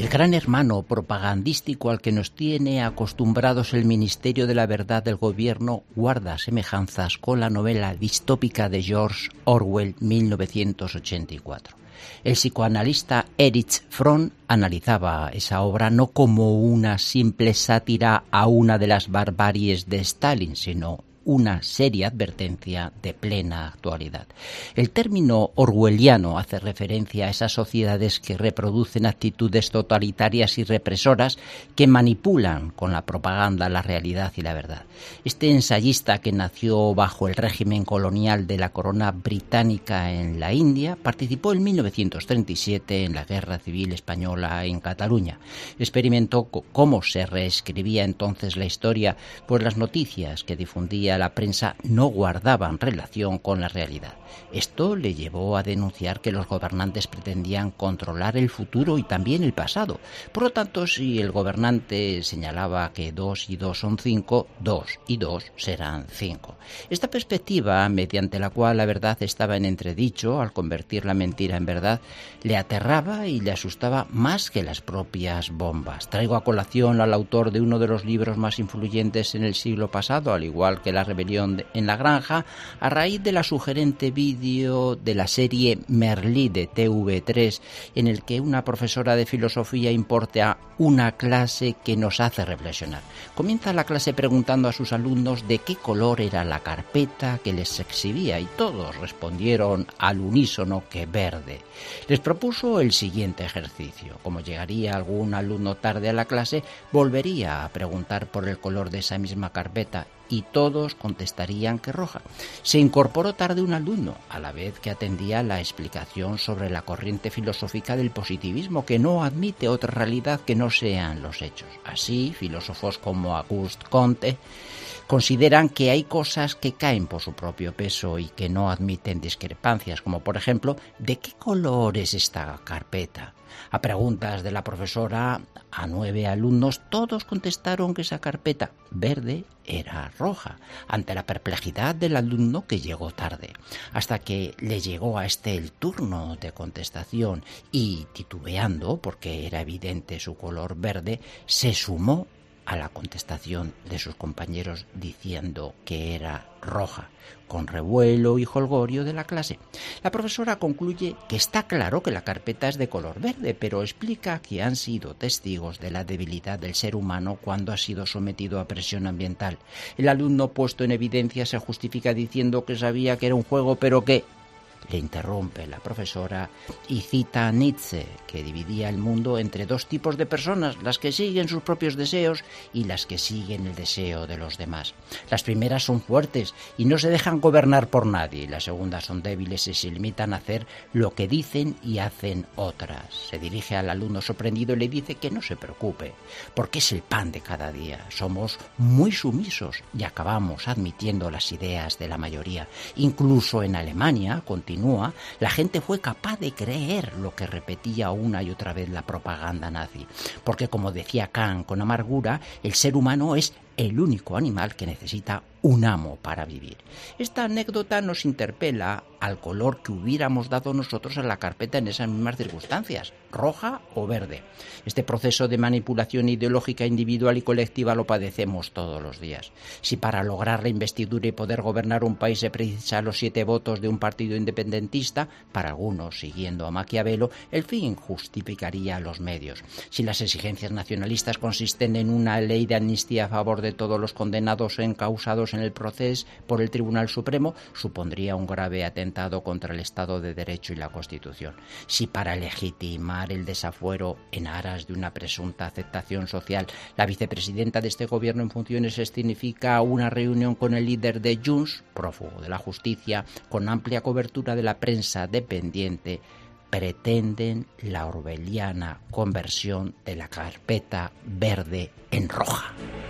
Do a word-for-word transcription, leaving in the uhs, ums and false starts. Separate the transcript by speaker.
Speaker 1: El gran hermano propagandístico al que nos tiene acostumbrados el Ministerio de la Verdad del Gobierno guarda semejanzas con la novela distópica de George Orwell, mil novecientos ochenta y cuatro. El psicoanalista Erich Fromm analizaba esa obra no como una simple sátira a una de las barbaries de Stalin, sino una seria advertencia de plena actualidad. El término orwelliano hace referencia a esas sociedades que reproducen actitudes totalitarias y represoras que manipulan con la propaganda la realidad y la verdad. Este ensayista, que nació bajo el régimen colonial de la corona británica en la India, participó en mil novecientos treinta y siete en la Guerra Civil Española en Cataluña. Experimentó cómo se reescribía entonces la historia, pues las noticias que difundía la prensa no guardaban relación con la realidad. Esto le llevó a denunciar que los gobernantes pretendían controlar el futuro y también el pasado. Por lo tanto, si el gobernante señalaba que dos y dos son cinco, dos y dos serán cinco. Esta perspectiva, mediante la cual la verdad estaba en entredicho al convertir la mentira en verdad, le aterraba y le asustaba más que las propias bombas. Traigo a colación al autor de uno de los libros más influyentes en el siglo pasado, al igual que la rebelión en la granja, a raíz de la sugerente vídeo de la serie Merlí de T V tres, en el que una profesora de filosofía importa una clase que nos hace reflexionar. Comienza la clase preguntando a sus alumnos de qué color era la carpeta que les exhibía, y todos respondieron al unísono que verde. Les propuso el siguiente ejercicio. Como llegaría algún alumno tarde a la clase, volvería a preguntar por el color de esa misma carpeta, y todos contestarían que roja. Se incorporó tarde un alumno, a la vez que atendía la explicación sobre la corriente filosófica del positivismo, que no admite otra realidad que no sean los hechos. Así, filósofos como Auguste Comte consideran que hay cosas que caen por su propio peso y que no admiten discrepancias, como por ejemplo, ¿de qué color es esta carpeta? A preguntas de la profesora a nueve alumnos, todos contestaron que esa carpeta verde era roja, ante la perplejidad del alumno que llegó tarde, hasta que le llegó a este el turno de contestación y, titubeando porque era evidente su color verde, se sumó a la contestación de sus compañeros diciendo que era roja, con revuelo y jolgorio de la clase. La profesora concluye que está claro que la carpeta es de color verde, pero explica que han sido testigos de la debilidad del ser humano cuando ha sido sometido a presión ambiental. El alumno puesto en evidencia se justifica diciendo que sabía que era un juego, pero que... Le interrumpe la profesora y cita a Nietzsche, que dividía el mundo entre dos tipos de personas, las que siguen sus propios deseos y las que siguen el deseo de los demás. Las primeras son fuertes y no se dejan gobernar por nadie, y las segundas son débiles y se limitan a hacer lo que dicen y hacen otras. Se dirige al alumno sorprendido y le dice que no se preocupe, porque es el pan de cada día. Somos muy sumisos y acabamos admitiendo las ideas de la mayoría. Incluso en Alemania, continúa, la gente fue capaz de creer lo que repetía una y otra vez la propaganda nazi, porque, como decía Kant con amargura, el ser humano es el único animal que necesita un amo para vivir. Esta anécdota nos interpela al color que hubiéramos dado nosotros a la carpeta en esas mismas circunstancias, roja o verde. Este proceso de manipulación ideológica individual y colectiva lo padecemos todos los días. Si para lograr la investidura y poder gobernar un país se precisa los siete votos de un partido independentista, para algunos, siguiendo a Maquiavelo, el fin justificaría los medios. Si las exigencias nacionalistas consisten en una ley de amnistía a favor de todos los condenados o encausados en el proceso por el Tribunal Supremo, supondría un grave atentado contra el Estado de Derecho y la Constitución. Si para legitimar el desafuero en aras de una presunta aceptación social, la vicepresidenta de este gobierno en funciones significa una reunión con el líder de Junts, prófugo de la justicia, con amplia cobertura de la prensa dependiente, pretenden la orwelliana conversión de la carpeta verde en roja.